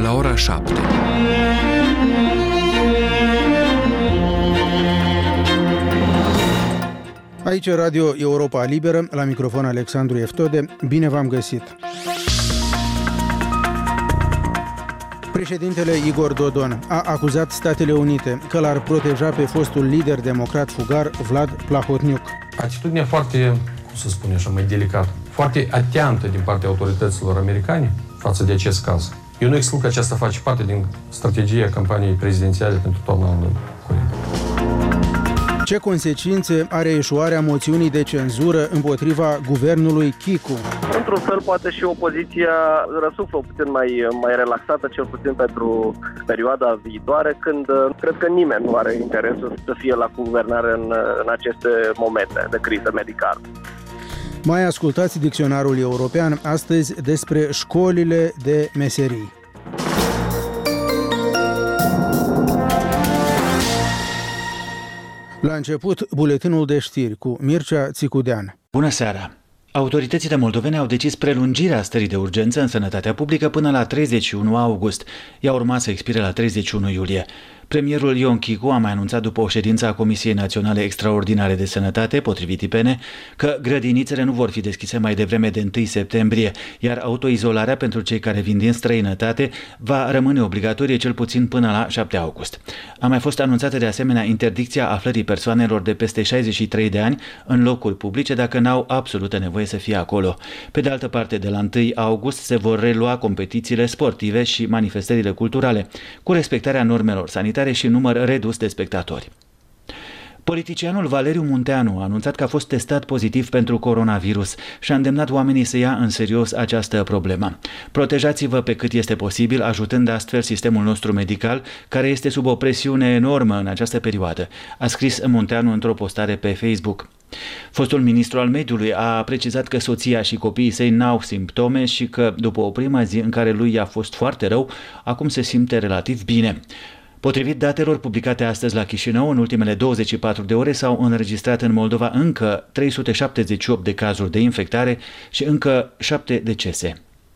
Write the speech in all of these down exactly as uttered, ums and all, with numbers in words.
la ora șapte. Aici Radio Europa Liberă, la microfon Alexandru Eftode. Bine v-am găsit! Președintele Igor Dodon a acuzat Statele Unite că l-ar proteja pe fostul lider democrat fugar Vlad Plahotniuc. Atitudinea foarte, cum să spun așa, mai delicată, foarte atentă din partea autorităților americane față de acest caz. Eu nu exclud că aceasta face parte din strategia campaniei prezidențiale pentru toamna anului curent. Ce consecințe are eșuarea moțiunii de cenzură împotriva guvernului Chicu? Într-un fel, poate și opoziția răsuflă puțin mai, mai relaxată, cel puțin pentru perioada viitoare, când cred că nimeni nu are interesul să fie la guvernare în, în aceste momente de criză medicală. Mai ascultați dicționarul european astăzi despre școlile de meserii. La început, buletinul de știri cu Mircea Țicudean. Bună seara! Autoritățile moldovene au decis prelungirea stării de urgență în sănătatea publică până la treizeci și unu august. Ea urma să expire la treizeci și unu iulie. Premierul Ion Chicu a mai anunțat după o ședință a Comisiei Naționale Extraordinare de Sănătate, potrivit I P N, că grădinițele nu vor fi deschise mai devreme de întâi septembrie, iar autoizolarea pentru cei care vin din străinătate va rămâne obligatorie cel puțin până la șapte august. A mai fost anunțată de asemenea interdicția aflării persoanelor de peste șaizeci și trei de ani în locuri publice dacă n-au absolută nevoie să fie acolo. Pe de altă parte, de la întâi august se vor relua competițiile sportive și manifestările culturale, cu respectarea normelor sanitare și număr redus de spectatori. Politicianul Valeriu Munteanu a anunțat că a fost testat pozitiv pentru coronavirus și a îndemnat oamenii să ia în serios această problemă. Protejați-vă pe cât este posibil, ajutând astfel sistemul nostru medical, care este sub o presiune enormă în această perioadă, a scris Munteanu într-o postare pe Facebook. Fostul ministru al mediului a precizat că soția și copiii săi n-au simptome și că, după o primă zi în care lui i-a fost foarte rău, acum se simte relativ bine. Potrivit datelor publicate astăzi la Chișinău, în ultimele douăzeci și patru de ore s-au înregistrat în Moldova încă trei sute șaptezeci și opt de cazuri de infectare și încă șapte decese.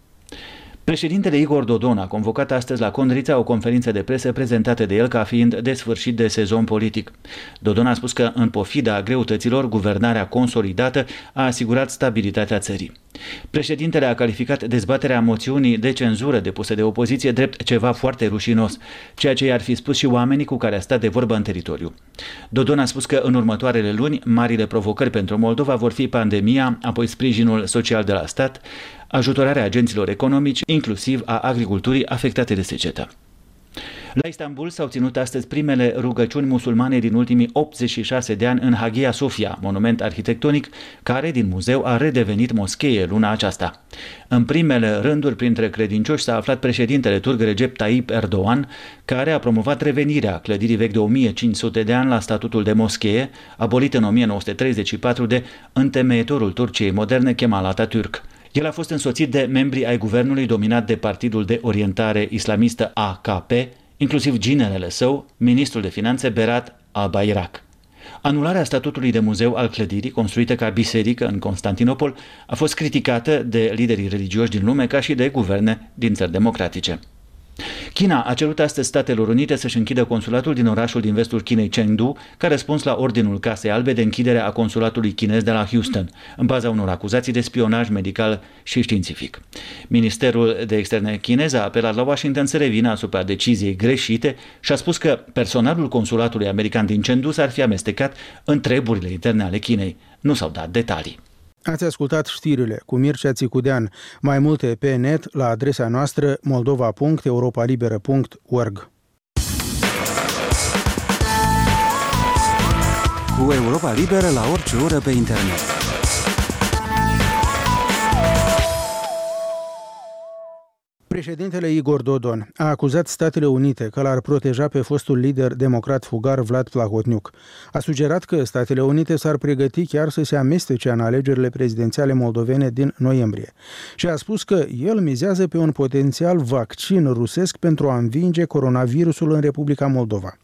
Președintele Igor Dodon a convocat astăzi la Condrița o conferință de presă prezentată de el ca fiind de sfârșit de sezon politic. Dodon a spus că, în pofida greutăților, guvernarea consolidată a asigurat stabilitatea țării. Președintele a calificat dezbaterea moțiunii de cenzură depusă de opoziție drept ceva foarte rușinos, ceea ce i-ar fi spus și oamenii cu care a stat de vorbă în teritoriu. Dodon a spus că în următoarele luni, marile provocări pentru Moldova vor fi pandemia, apoi sprijinul social de la stat, ajutorarea agenților economici, inclusiv a agriculturii afectate de secetă. La Istanbul s-au ținut astăzi primele rugăciuni musulmane din ultimii optzeci și șase de ani în Hagia Sofia, monument arhitectonic care din muzeu a redevenit moschee luna aceasta. În primele rânduri printre credincioși s-a aflat președintele turc Recep Tayyip Erdogan, care a promovat revenirea clădirii vechi de o mie cinci sute de ani la statutul de moschee, abolit în o mie nouă sute treizeci și patru de întemeietorul Turciei moderne Kemal Atatürk. El a fost însoțit de membri ai guvernului dominat de Partidul de Orientare Islamistă A K P, inclusiv ginerele său, ministrul de finanțe Berat Albayrak. Anularea statutului de muzeu al clădirii, construită ca biserică în Constantinopol, a fost criticată de liderii religioși din lume ca și de guverne din țări democratice. China a cerut astăzi Statelor Unite să-și închidă consulatul din orașul din vestul Chinei, Chengdu, ca răspuns la ordinul Casei Albe de închidere a consulatului chinez de la Houston, în baza unor acuzații de spionaj medical și științific. Ministerul de Externe chinez a apelat la Washington să revină asupra deciziei greșite și a spus că personalul consulatului american din Chengdu s-ar fi amestecat în treburile interne ale Chinei. Nu s-au dat detalii. Ați ascultat știrile cu Mircea Țicudean. Mai multe pe net la adresa noastră moldova punct europa liberă punct org. Cu Europa Liberă la orice oră pe internet. Președintele Igor Dodon a acuzat Statele Unite că l-ar proteja pe fostul lider democrat fugar Vlad Plahotniuc. A sugerat că Statele Unite s-ar pregăti chiar să se amestece în alegerile prezidențiale moldovene din noiembrie. Și a spus că el mizează pe un potențial vaccin rusesc pentru a învinge coronavirusul în Republica Moldova.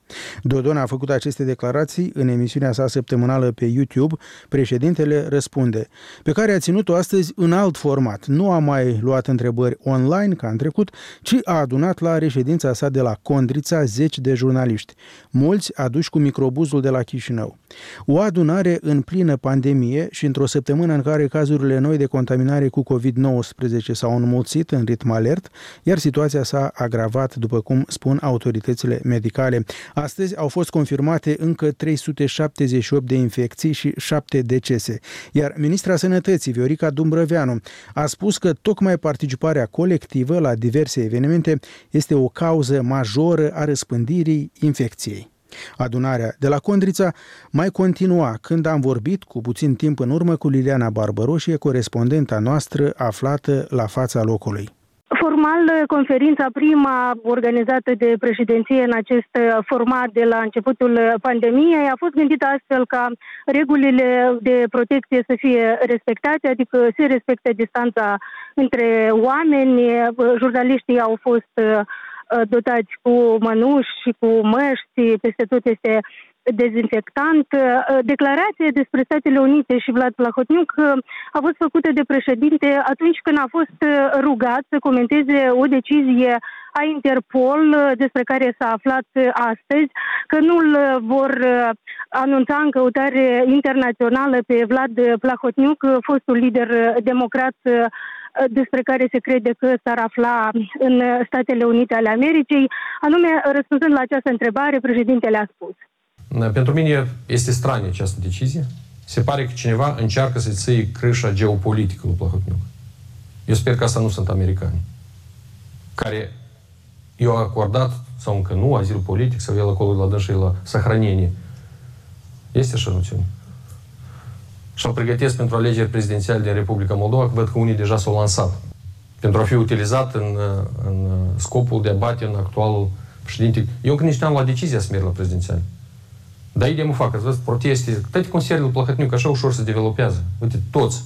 Dodon a făcut aceste declarații în emisiunea sa săptămânală pe YouTube, Președintele răspunde, pe care a ținut-o astăzi în alt format. Nu a mai luat întrebări online ca în trecut, ci a adunat la reședința sa de la Condrița zeci de jurnaliști, mulți aduși cu microbuzul de la Chișinău. O adunare în plină pandemie și într-o săptămână în care cazurile noi de contaminare cu covid nouăsprezece s-au înmulțit în ritm alert, iar situația s-a agravat, după cum spun autoritățile medicale. Astăzi au fost confirmate încă trei sute șaptezeci și opt de infecții și șapte decese, iar ministra Sănătății, Viorica Dumbrăveanu, a spus că tocmai participarea colectivă la diverse evenimente este o cauză majoră a răspândirii infecției. Adunarea de la Condrița mai continua când am vorbit cu puțin timp în urmă cu Liliana Barbăroșie, corespondenta noastră aflată la fața locului. Formal, conferința prima organizată de președinție în acest format de la începutul pandemiei a fost gândită astfel ca regulile de protecție să fie respectate, adică se respecte distanța între oameni, jurnaliștii au fost dotați cu mănuși și cu măști, peste tot este dezinfectant. Declarația despre Statele Unite și Vlad Plahotniuc a fost făcută de președinte atunci când a fost rugat să comenteze o decizie a Interpol despre care s-a aflat astăzi, că nu-l vor anunța în căutare internațională pe Vlad Plahotniuc, fostul lider democrat despre care se crede că s-ar afla în Statele Unite ale Americii. Anume, răspunzând la această întrebare, președintele a spus: pentru mine este stranie această decizie. Se pare că cineva încearcă să-i ții crâșa geopolitică lui Plahotniuc. Eu sper că asta nu sunt americani, care i-au acordat, sau încă nu, azil politic, sau el acolo la dânsă la săhrănenie. Este așa noțiune. Și-au pregătesc pentru alegeri prezidențiale din Republica Moldova, că văd că unii deja s-au lansat, pentru a fi utilizat în, în scopul de a bate în actualul președinte. Eu încă nici n-am luat decizia să merg la prezidențiale. Dar idee mă fac, ați văzut, proteste, toate consilierile lui Plahotniuc așa ușor se developează. Uite, toți.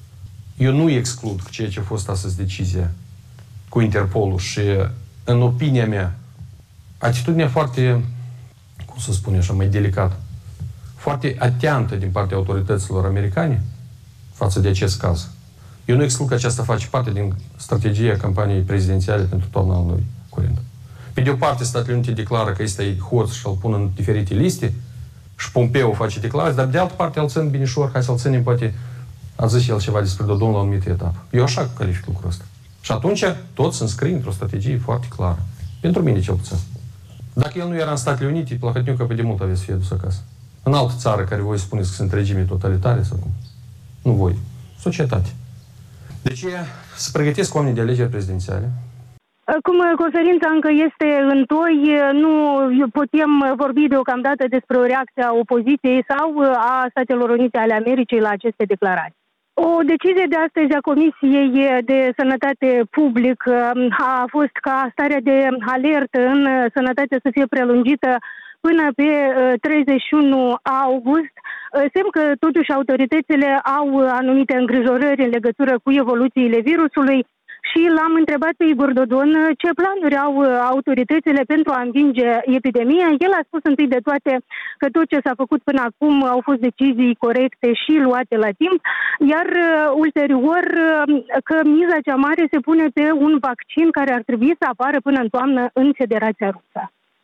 Eu nu exclud ceea ce a fost astăzi decizia cu Interpolul și, în opinia mea, atitudinea foarte, cum să spun așa, mai delicată, foarte atentă din partea autorităților americane față de acest caz. Eu nu exclud că aceasta face parte din strategia campaniei prezidențiale pentru toamna anului curent. Pe de o parte, Statele Unite declară că este hoț și îl pun în diferite liste și Pompeo face declarații, dar de altă parte îl țin binișor, hai să-l ținem, poate a zis el ceva despre Dodon la o anumită etapă. Eu așa calific lucrul ăsta. Și atunci toți se înscrie într-o strategie foarte clară. Pentru mine cel puțin. Dacă el nu era în Statele Unite, Plahotniuc pe de mult avea să fie dus acasă. În altă țară care voi spuneți că sunt regime totalitare sau cum? Nu voi. Societate. Deci se pregătesc oamenii de alegeri prezidențiale. Cum conferința încă este în toi, nu putem vorbi deocamdată despre o reacție a opoziției sau a Statelor Unite ale Americii la aceste declarații. O decizie de astăzi a Comisiei de Sănătate Publică a fost ca starea de alertă în sănătate să fie prelungită până pe treizeci și unu august. Semn că totuși autoritățile au anumite îngrijorări în legătură cu evoluțiile virusului și l-am întrebat pe Igor Dodon ce planuri au autoritățile pentru a învinge epidemia. El a spus întâi de toate că tot ce s-a făcut până acum au fost decizii corecte și luate la timp, iar ulterior că miza cea mare se pune pe un vaccin care ar trebui să apară până în toamnă în Federația Rusă.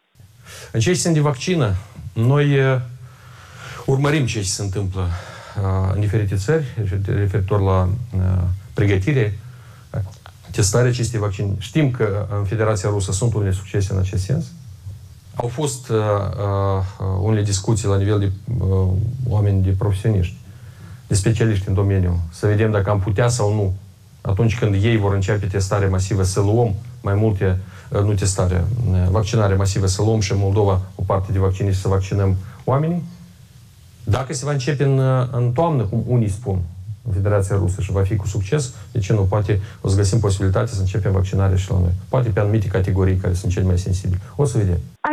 În ceea ce se de vaccină, noi urmărim ce se întâmplă în diferite țări, referitor la pregătire, testarea acestei vaccine. Știm că în Federația Rusă sunt unele succese în acest sens. Au fost uh, uh, unele discuții la nivel de uh, oameni, de profesioniști, de specialiști în domeniu, să vedem dacă am putea sau nu, atunci când ei vor începe testarea masivă, să luăm mai multe, uh, nu testarea, uh, vaccinare masivă, să luăm și în Moldova o parte de vaccine și să vaccinăm oamenii. Dacă se va începe în, în toamnă, cum unii spun, în Federația Rusă și va fi cu succes, de ce nu? Poate o să găsim posibilitatea să începem vaccinarea și la noi. Poate pe anumite categorii care sunt cele mai sensibile. O să vedem. A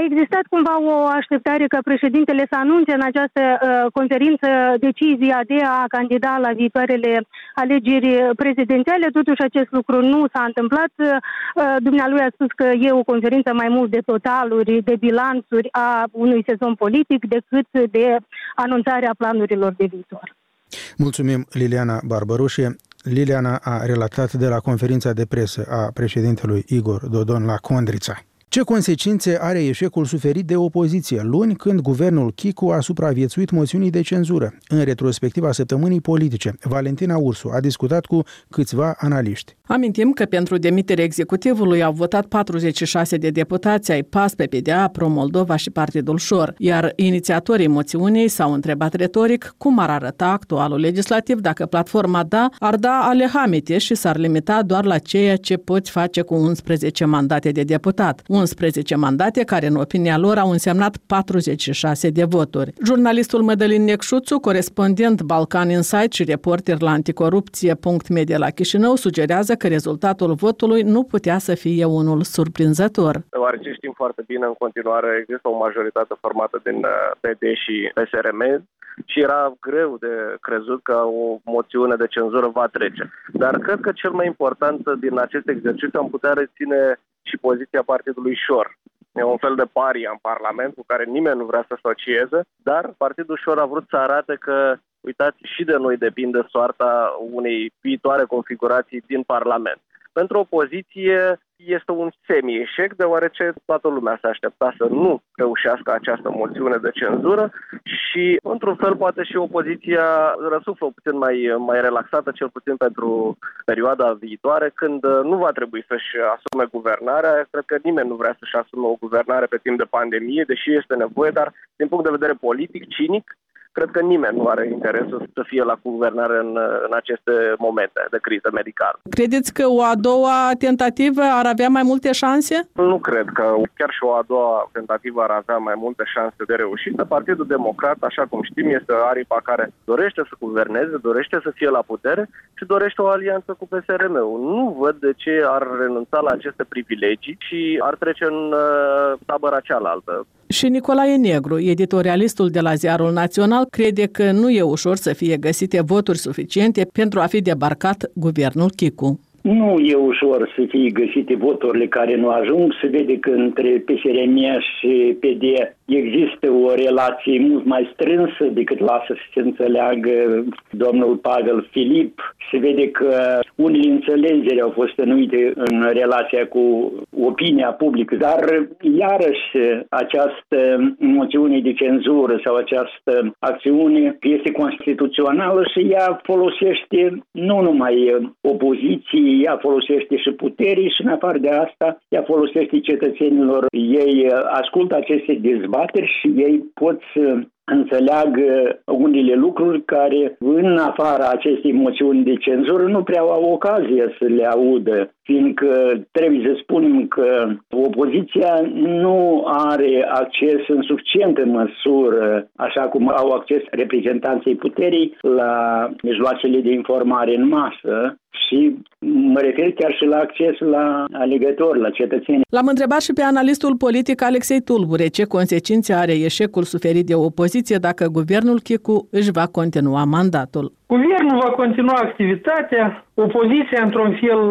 existat cumva o așteptare ca președintele să anunțe în această uh, conferință decizia de a candida la viitoarele alegeri prezidențiale. Totuși acest lucru nu s-a întâmplat. Uh, dumnealui a spus că e o conferință mai mult de totaluri, de bilanțuri a unui sezon politic decât de anunțarea planurilor de viitor. Mulțumim, Liliana Barbaroșe. Liliana a relatat de la conferința de presă a președintelui Igor Dodon la Condrița. Ce consecințe are eșecul suferit de opoziție luni, când guvernul Chicu a supraviețuit moțiunii de cenzură? În retrospectiva săptămânii politice, Valentina Ursu a discutat cu câțiva analiști. Amintim că pentru demiterea executivului au votat patruzeci și șase de deputați ai P A S, P P D A, Pro-Moldova și Partidul Șor, iar inițiatorii moțiunii s-au întrebat retoric cum ar arăta actualul legislativ dacă platforma Da ar da ale hamite și s-ar limita doar la ceea ce poți face cu unsprezece mandate de deputat. unsprezece mandate care, în opinia lor, au însemnat patruzeci și șase de voturi. Jurnalistul Mădălin Necșuțu, corespondent Balcan Insight și reporter la anticorupție punct media la Chișinău, sugerează că rezultatul votului nu putea să fie unul surprinzător. Deoarece știm foarte bine, în continuare există o majoritate formată din P D și P S R M și era greu de crezut că o moțiune de cenzură va trece. Dar cred că cel mai important din acest exercițiu am putea reține și poziția Partidului Șor. E un fel de paria în Parlament cu care nimeni nu vrea să asocieze, dar Partidul Șor a vrut să arate că, uitați, și de noi depinde soarta unei viitoare configurații din Parlament. Pentru opoziție este un semi-eșec, deoarece toată lumea se aștepta să nu reușească această moțiune de cenzură și, într-un fel, poate și opoziția răsuflă puțin mai, mai relaxată, cel puțin pentru perioada viitoare, când nu va trebui să-și asume guvernarea. Cred că nimeni nu vrea să-și asume o guvernare pe timp de pandemie, deși este nevoie, dar, din punct de vedere politic, cinic, cred că nimeni nu are interesul să fie la guvernare în, în aceste momente de criză medicală. Credeți că o a doua tentativă ar avea mai multe șanse? Nu cred că chiar și o a doua tentativă ar avea mai multe șanse de reușită. Partidul Democrat, așa cum știm, este aripa care dorește să guverneze, dorește să fie la putere și dorește o alianță cu P S R M-ul. Nu văd de ce ar renunța la aceste privilegii și ar trece în uh, tabăra cealaltă. Și Nicolae Negru, editorialistul de la Ziarul Național, crede că nu e ușor să fie găsite voturi suficiente pentru a fi debarcat guvernul Chicu. Nu e ușor să fie găsite voturile care nu ajung. Se vede că între P S R M și P D există o relație mult mai strânsă decât lasă să se înțeleagă domnul Pavel Filip. Se vede că unele înțelegeri au fost înnuite în relația cu opinia publică, dar iarăși această moțiune de cenzură sau această acțiune este constituțională și ea folosește nu numai opoziției, ea folosește și puterii și, în afară de asta, ea folosește cetățenilor. Ei ascultă aceste dezbateri și ei pot să înțeleagă unele lucruri care, în afara acestei moțiuni de cenzură, nu prea au ocazie să le audă, fiindcă trebuie să spunem că opoziția nu are acces în suficientă măsură, așa cum au acces reprezentanții puterii, la mijloacele de informare în masă. Și mă refer chiar și la acces la alegători, la cetățeni. L-am întrebat și pe analistul politic Alexei Tulbure ce consecințe are eșecul suferit de opoziție dacă guvernul Chicu își va continua mandatul. Guvernul va continua activitatea, opoziția într-un fel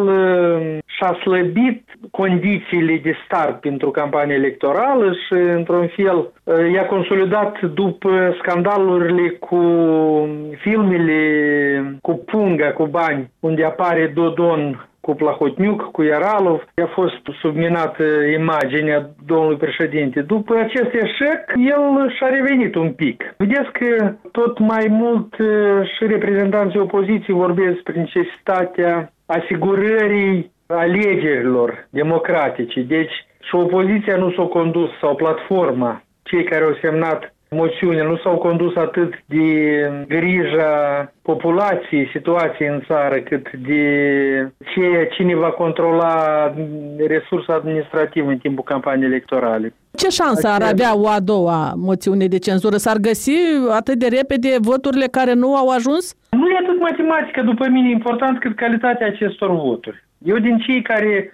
și-a slăbit condițiile de start pentru campania electorală și într-un fel i-a consolidat după scandalurile cu filmele cu punga, cu bani, unde apare Dodon cu Plahotniuc, cu Iaralov. A fost subminată imaginea domnului președinte. După acest eșec, el și-a revenit un pic. Vedeți că tot mai mult și reprezentanții opoziției vorbesc despre necesitatea asigurării alegerilor democratice. Deci și opoziția nu s-a condus, sau platforma, cei care au semnat moțiunea, nu s-au condus atât de grija populației, situației în țară, cât de ceea cine va controla resursa administrativă în timpul campaniei electorale. Ce șansă ar avea o a doua moțiune de cenzură? S-ar găsi atât de repede voturile care nu au ajuns? Nu e atât matematică, după mine, important cât calitatea acestor voturi. Eu din cei care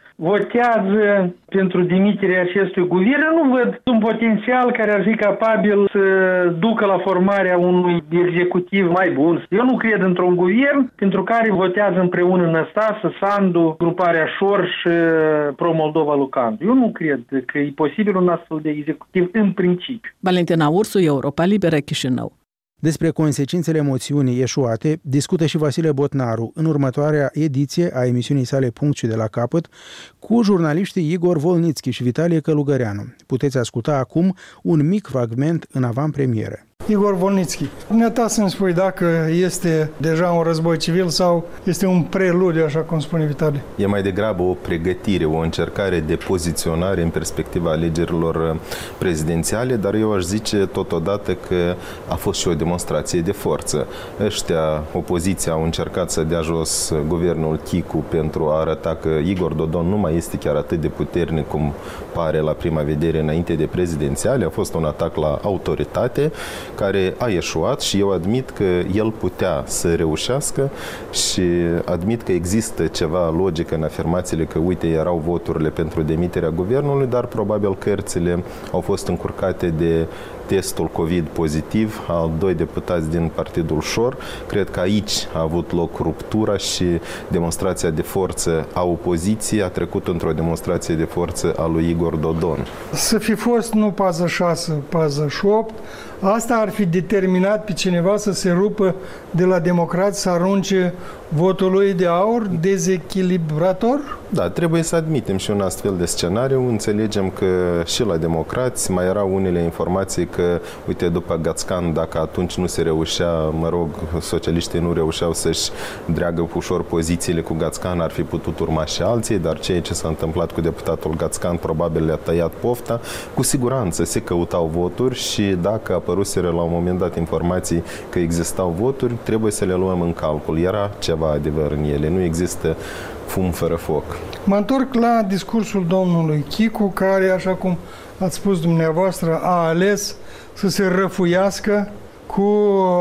votează pentru dimiterea acestui guvern, nu văd un potențial care ar fi capabil să ducă la formarea unui executiv mai bun. Eu nu cred într-un guvern pentru care votează împreună Năstase, Sandu, gruparea Șor și Pro-Moldova Lucandu. Eu nu cred că e posibil un astfel de executiv în principiu. Valentina Ursu, Europa Liberă, Chișinău. Despre consecințele moțiunii eșuate discută și Vasile Botnaru în următoarea ediție a emisiunii sale Punct și de la capăt cu jurnaliștii Igor Volnițchi și Vitalie Călugăreanu. Puteți asculta acum un mic fragment în avantpremieră. Igor Volnițchi, dumneata să-mi spui dacă este deja un război civil sau este un preludiu, așa cum spune Vitalie. E mai degrabă o pregătire, o încercare de poziționare în perspectiva alegerilor prezidențiale, dar eu aș zice totodată că a fost și o demonstrație de forță. Ăștia, opoziția, au încercat să dea jos guvernul Chicu pentru a arăta că Igor Dodon nu mai este chiar atât de puternic cum pare la prima vedere înainte de prezidențiale. A fost un atac la autoritate care a eșuat și eu admit că el putea să reușească și admit că există ceva logică în afirmațiile că, uite, erau voturile pentru demiterea guvernului, dar probabil cărțile au fost încurcate de testul COVID pozitiv al doi deputați din Partidul Șor. Cred că aici a avut loc ruptura și demonstrația de forță a opoziției a trecut într-o demonstrație de forță a lui Igor Dodon. Să fi fost nu patruzeci și șase, patruzeci și opt, asta ar fi determinat pe cineva să se rupă de la democrați, să arunce votul lui de aur dezechilibrator? Da, trebuie să admitem și un astfel de scenariu. Înțelegem că și la democrați mai erau unele informații că, uite, după Gațcan, dacă atunci nu se reușea, mă rog, socialiștii nu reușeau să-și dreagă ușor pozițiile cu Gațcan, ar fi putut urma și alții, dar ceea ce s-a întâmplat cu deputatul Gațcan probabil le-a tăiat pofta. Cu siguranță se căutau voturi și dacă apăruseră la un moment dat informații că existau voturi, trebuie să le luăm în calcul. Era ceva adevăr în ele, nu există fum fără foc. Mă întorc la discursul domnului Chicu, care, așa cum ați spus dumneavoastră, a ales să se răfuiască cu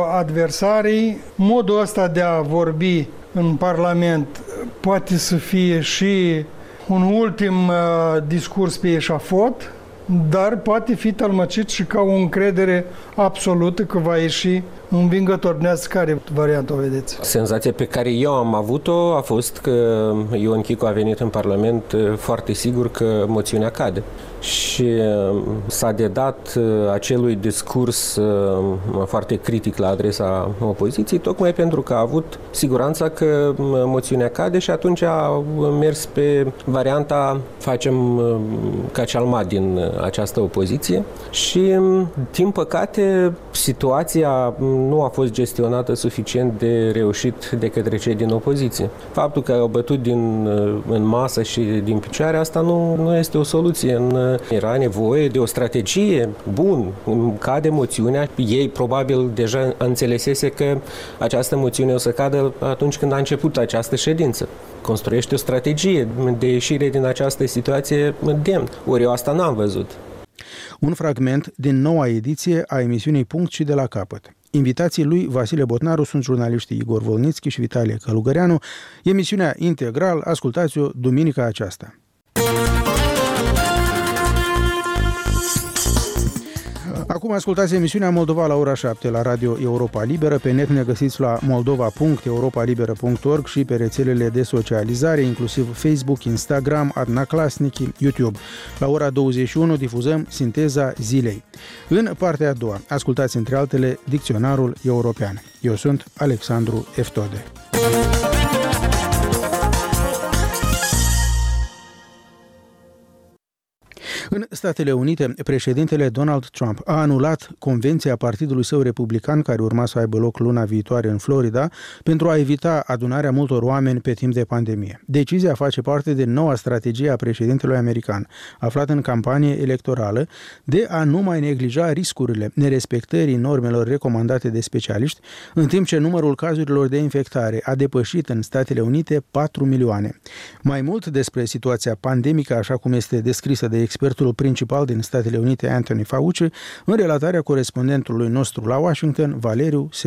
adversarii. Modul ăsta de a vorbi în Parlament poate să fie și un ultim uh, discurs pe eșafot, dar poate fi tălmăcit și ca o încredere absolută că va ieși învingător. Dumneavoastră, care variantă o vedeți? Senzația pe care eu am avut-o a fost că Ion Chicu a venit în Parlament foarte sigur că moțiunea cade. Și s-a dedat acelui discurs foarte critic la adresa opoziției, tocmai pentru că a avut siguranța că moțiunea cade și atunci a mers pe varianta facem cacalma din această opoziție și, din păcate, situația nu a fost gestionată suficient de reușit de către cei din opoziție. Faptul că au bătut din, în masă și din picioare, asta nu, nu este o soluție. În, era nevoie de o strategie. Bun, cade moțiunea. Ei probabil deja înțelesese că această moțiune o să cadă atunci când a început această ședință. Construiește o strategie de ieșire din această situație demn. Ori eu asta n-am văzut. Un fragment din noua ediție a emisiunii Punct și de la capăt. Invitații lui Vasile Botnaru sunt jurnaliștii Igor Volnițchi și Vitalie Călugăreanu. Emisiunea integral, ascultați-o duminica aceasta. Acum ascultați emisiunea Moldova la ora șapte la Radio Europa Liberă. Pe net ne găsiți la moldova punct europa liberă punct org și pe rețelele de socializare, inclusiv Facebook, Instagram, Adnaclasnici, YouTube. La ora douăzeci și unu difuzăm Sinteza zilei. În partea a doua, ascultați între altele Dicționarul European. Eu sunt Alexandru Eftode. În Statele Unite, președintele Donald Trump a anulat convenția partidului său republican care urma să aibă loc luna viitoare în Florida pentru a evita adunarea multor oameni pe timp de pandemie. Decizia face parte din noua strategie a președintelui american, aflat în campanie electorală, de a nu mai neglija riscurile nerespectării normelor recomandate de specialiști, în timp ce numărul cazurilor de infectare a depășit în Statele Unite patru milioane. Mai mult despre situația pandemică, așa cum este descrisă de expertul principal din Statele Unite, Anthony Fauci, în relatarea corespondentului nostru la Washington, Valeriu Sela.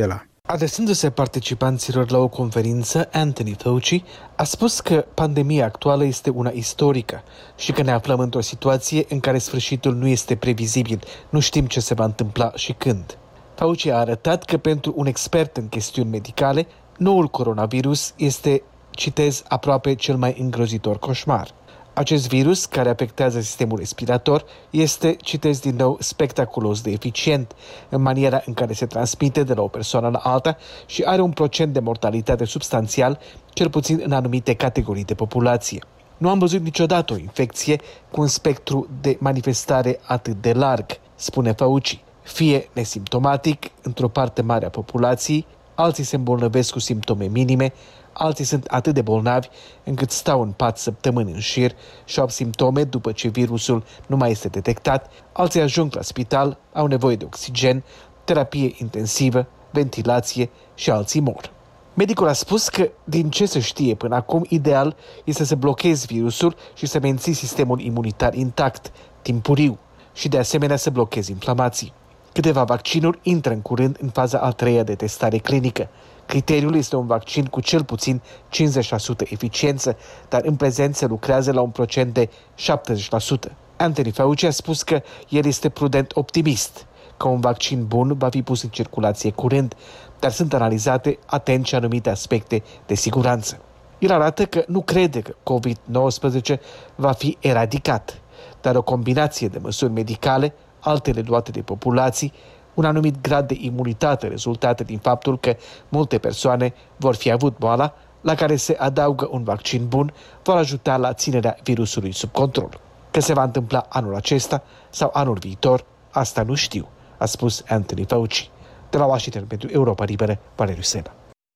Adresându-se participanților la o conferință, Anthony Fauci a spus că pandemia actuală este una istorică și că ne aflăm într-o situație în care sfârșitul nu este previzibil, nu știm ce se va întâmpla și când. Fauci a arătat că pentru un expert în chestiuni medicale, noul coronavirus este, citez, aproape cel mai îngrozitor coșmar. Acest virus, care afectează sistemul respirator, este, citez din nou, spectaculos de eficient în maniera în care se transmite de la o persoană la alta și are un procent de mortalitate substanțial, cel puțin în anumite categorii de populație. Nu am văzut niciodată o infecție cu un spectru de manifestare atât de larg, spune Fauci. Fie nesimptomatic, într-o parte mare a populației, alții se îmbolnăvesc cu simptome minime, alții sunt atât de bolnavi încât stau în pat săptămâni în șir și au simptome după ce virusul nu mai este detectat, alții ajung la spital, au nevoie de oxigen, terapie intensivă, ventilație și alții mor. Medicul a spus că, din ce se știe până acum, ideal este să blochezi virusul și să menții sistemul imunitar intact, timpuriu, și de asemenea să blochezi inflamații. Câteva vaccinuri intră în curând în faza a treia de testare clinică. Criteriul este un vaccin cu cel puțin cincizeci la sută eficiență, dar în prezent se lucrează la un procent de șaptezeci la sută. Anthony Fauci a spus că el este prudent optimist, că un vaccin bun va fi pus în circulație curând, dar sunt analizate atent și anumite aspecte de siguranță. El arată că nu crede că covid nouăsprezece va fi eradicat, dar o combinație de măsuri medicale, altele luate de populații, un anumit grad de imunitate rezultată din faptul că multe persoane vor fi avut boala, la care se adaugă un vaccin bun, vor ajuta la ținerea virusului sub control. Că se va întâmpla anul acesta sau anul viitor, asta nu știu, a spus Anthony Fauci. De la Washington pentru Europa Liberă, Valeriu Sena.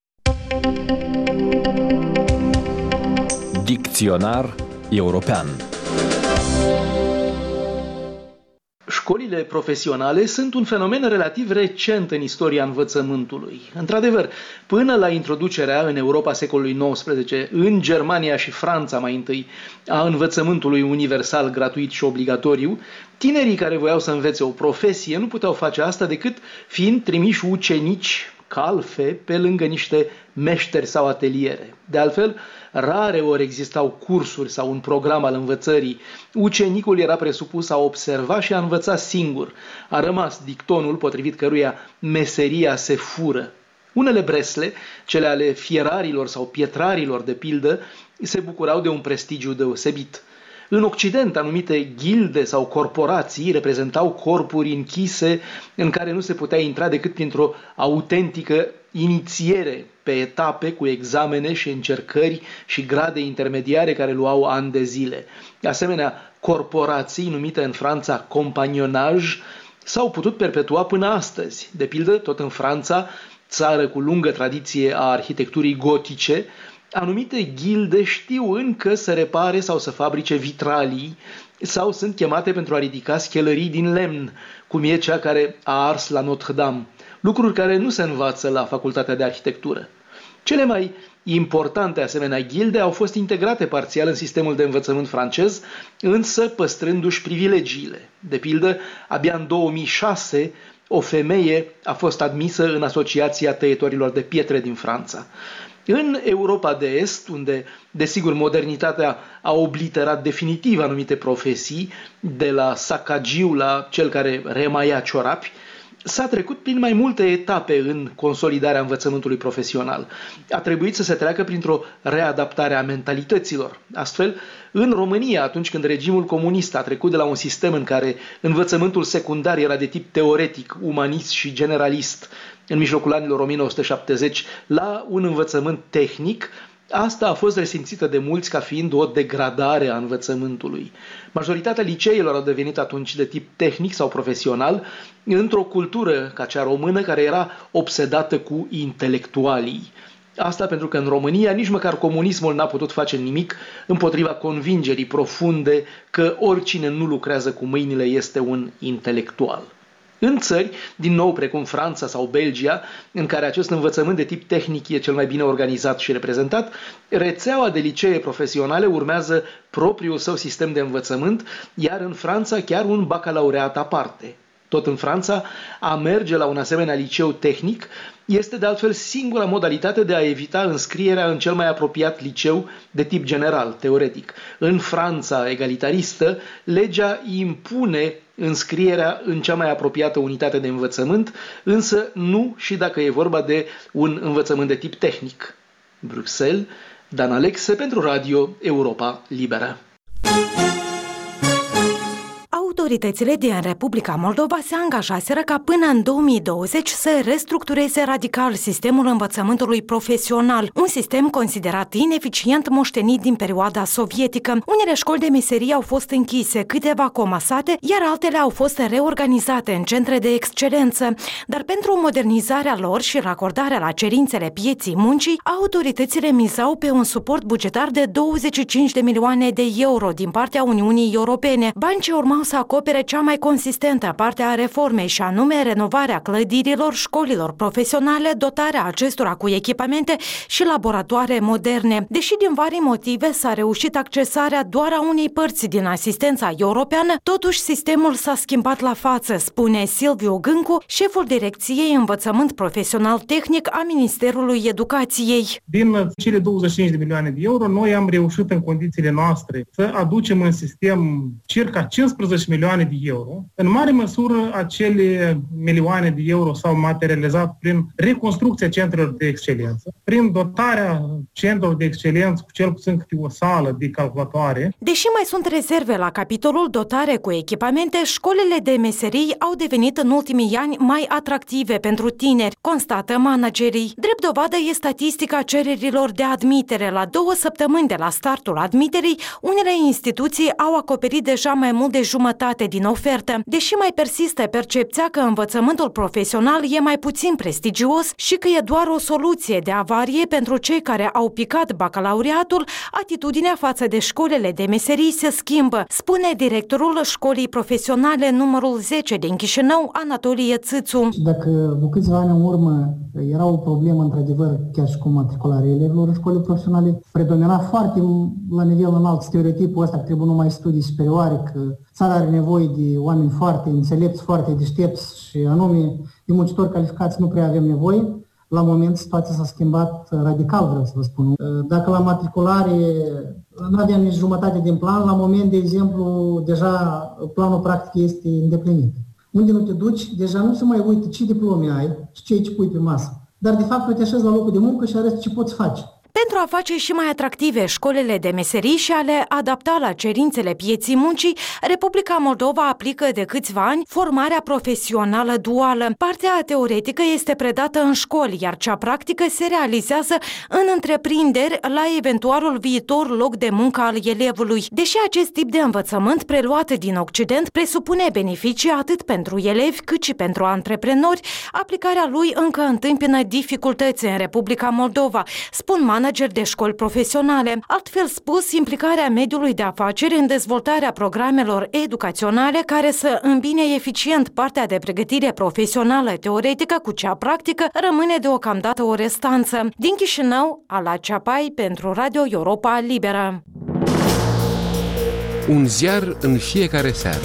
Dicționar european. Școlile profesionale sunt un fenomen relativ recent în istoria învățământului. Într-adevăr, până la introducerea în Europa secolului nouăsprezece, în Germania și Franța mai întâi, a învățământului universal, gratuit și obligatoriu, tinerii care voiau să învețe o profesie nu puteau face asta decât fiind trimiși ucenici, calfe, pe lângă niște meșteri sau ateliere. De altfel, rare ori existau cursuri sau un program al învățării. Ucenicul era presupus a observa și a învăța singur. A rămas dictonul potrivit căruia meseria se fură. Unele bresle, cele ale fierarilor sau pietrarilor de pildă, se bucurau de un prestigiu deosebit. În Occident, anumite gilde sau corporații reprezentau corpuri închise în care nu se putea intra decât printr-o autentică inițiere pe etape cu examene și încercări și grade intermediare care luau ani de zile. Asemenea, corporații numite în Franța compagnonaj s-au putut perpetua până astăzi. De pildă, tot în Franța, țară cu lungă tradiție a arhitecturii gotice, anumite gilde știu încă să repare sau să fabrice vitralii sau sunt chemate pentru a ridica schelării din lemn, cum e cea care a ars la Notre-Dame, lucruri care nu se învață la Facultatea de Arhitectură. Cele mai importante asemenea gilde au fost integrate parțial în sistemul de învățământ francez, însă păstrându-și privilegiile. De pildă, abia în două mii șase, o femeie a fost admisă în Asociația Tăietorilor de Pietre din Franța. În Europa de Est, unde, desigur, modernitatea a obliterat definitiv anumite profesii, de la sacagiu la cel care remaia ciorapi, s-a trecut prin mai multe etape în consolidarea învățământului profesional. A trebuit să se treacă printr-o readaptare a mentalităților. Astfel, în România, atunci când regimul comunist a trecut de la un sistem în care învățământul secundar era de tip teoretic, umanist și generalist, în mijlocul anilor o mie nouă sute șaptezeci, la un învățământ tehnic, asta a fost resimțită de mulți ca fiind o degradare a învățământului. Majoritatea liceelor au devenit atunci de tip tehnic sau profesional, într-o cultură ca cea română care era obsedată cu intelectualii. Asta pentru că în România nici măcar comunismul n-a putut face nimic împotriva convingerii profunde că oricine nu lucrează cu mâinile este un intelectual. În țări, din nou precum Franța sau Belgia, în care acest învățământ de tip tehnic e cel mai bine organizat și reprezentat, rețeaua de licee profesionale urmează propriul său sistem de învățământ, iar în Franța chiar un bacalaureat aparte. Tot în Franța, a merge la un asemenea liceu tehnic este de altfel singura modalitate de a evita înscrierea în cel mai apropiat liceu de tip general, teoretic. În Franța egalitaristă, legea impune înscrierea în cea mai apropiată unitate de învățământ, însă nu și dacă e vorba de un învățământ de tip tehnic. Bruxelles, Dan Alexe pentru Radio Europa Liberă. Autoritățile din Republica Moldova se angajaseră ca până în două mii douăzeci să restructureze radical sistemul învățământului profesional, un sistem considerat ineficient moștenit din perioada sovietică. Unele școli de meserie au fost închise, câteva comasate, iar altele au fost reorganizate în centre de excelență. Dar pentru modernizarea lor și racordarea la cerințele pieții muncii, autoritățile mizau pe un suport bugetar de douăzeci și cinci de milioane de euro din partea Uniunii Europene, bani ce urmau să acopere cea mai consistentă parte a reformei, și anume renovarea clădirilor școlilor profesionale, dotarea acestora cu echipamente și laboratoare moderne. Deși din vari motive s-a reușit accesarea doar a unei părți din asistența europeană, totuși sistemul s-a schimbat la față, spune Silviu Gâncu, șeful Direcției Învățământ Profesional Tehnic a Ministerului Educației. Din cele douăzeci și cinci de milioane de euro, noi am reușit în condițiile noastre să aducem în sistem circa cincisprezece milioane de euro. În mare măsură, acele milioane de euro s-au materializat prin reconstrucția centrelor de excelență, prin dotarea centrelor de excelență cu cel puțin câte o sală de calculatoare. Deși mai sunt rezerve la capitolul dotare cu echipamente, școlile de meserii au devenit în ultimii ani mai atractive pentru tineri, constată managerii. Drept dovadă e statistica cererilor de admitere. La două săptămâni de la startul admiterii, unele instituții au acoperit deja mai mult de jumătate din ofertă. Deși mai persistă percepția că învățământul profesional e mai puțin prestigios și că e doar o soluție de avarie pentru cei care au picat bacalaureatul, atitudinea față de școlile de meserii se schimbă, spune directorul școlii profesionale numărul zece din Chișinău, Anatolie Țâțu. Dacă cu câțiva ani în urmă era o problemă, într-adevăr, chiar și cu matricularea elevilor în școlile profesionale, predomina foarte la nivel înalt stereotipul ăsta că trebuie numai studii superioare, că țara are nevoie de oameni foarte înțelepți, foarte deștepți și anume de muncitori calificați nu prea avem nevoie. La moment situația s-a schimbat radical, vreau să vă spun. Dacă la matriculare nu aveam nici jumătate din plan, la moment, de exemplu, deja planul practic este îndeplinit. Unde nu te duci, deja nu se mai uită ce diplome ai și ce aici pui pe masă. Dar, de fapt, te așezi la locul de muncă și arăți ce poți face. Pentru a face și mai atractive școlile de meserii și a le adapta la cerințele pieții muncii, Republica Moldova aplică de câțiva ani formarea profesională duală. Partea teoretică este predată în școli, iar cea practică se realizează în întreprinderi la eventualul viitor loc de muncă al elevului. Deși acest tip de învățământ preluat din Occident presupune beneficii atât pentru elevi cât și pentru antreprenori, aplicarea lui încă întâmpină dificultăți în Republica Moldova, spun manageri de școli profesionale. Altfel spus, implicarea mediului de afaceri în dezvoltarea programelor educaționale care să îmbine eficient partea de pregătire profesională teoretică cu cea practică rămâne deocamdată o restanță. Din Chișinău, Ala Ceapai pentru Radio Europa Liberă. Un ziar în fiecare seară.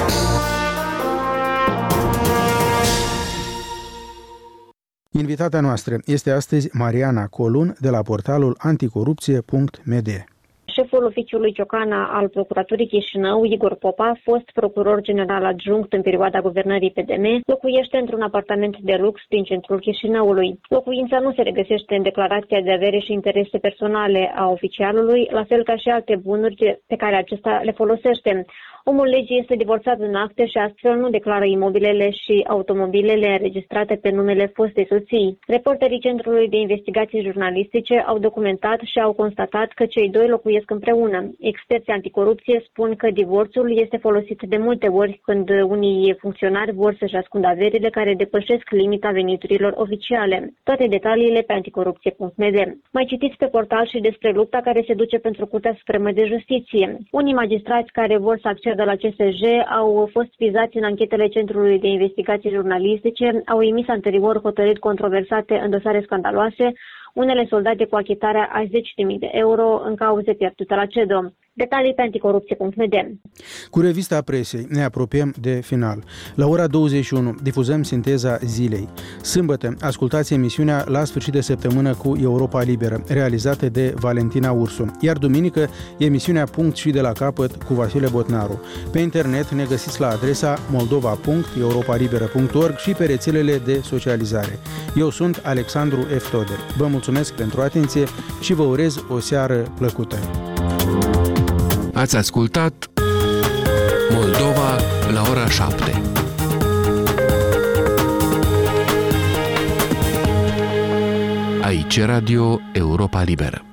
Invitata noastră este astăzi Mariana Colun de la portalul anticorupție punct m d. Șeful oficiului Ciocana al Procuraturii Chișinău, Igor Popa, fost procuror general adjunct în perioada guvernării P D M, locuiește într-un apartament de lux din centrul Chișinăului. Locuința nu se regăsește în declarația de avere și interese personale a oficialului, la fel ca și alte bunuri pe care acesta le folosește. Omul legii este divorțat în acte și astfel nu declară imobilele și automobilele înregistrate pe numele fostei soții. Reporterii Centrului de Investigații Jurnalistice au documentat și au constatat că cei doi locuiesc împreună. Experții anticorupție spun că divorțul este folosit de multe ori când unii funcționari vor să-și ascundă averile care depășesc limita veniturilor oficiale. Toate detaliile pe anticorupție punct m d. Mai citiți pe portal și despre lupta care se duce pentru Curtea Supremă de Justiție. Unii magistrați care vor să accedă de la C S J au fost vizați în anchetele Centrului de Investigații Jurnalistice, au emis anterior hotărâri controversate în dosare scandaloase, unele soldate cu achitarea a zeci de mii de euro în cauze pierdute la C E D O. Detalii pe anticorupție punct m d. Cu revista presei ne apropiem de final. La ora douăzeci și unu difuzăm sinteza zilei. Sâmbătă ascultați emisiunea La sfârșit de săptămână cu Europa Liberă, realizată de Valentina Ursu. Iar duminică emisiunea Punct și de la capăt cu Vasile Botnaru. Pe internet ne găsiți la adresa moldova punct europa liberă punct org și pe rețelele de socializare. Eu sunt Alexandru F. Toder. Vă mulțumesc pentru atenție și vă urez o seară plăcută. Ați ascultat Moldova la ora șapte. Aici Radio Europa Liberă.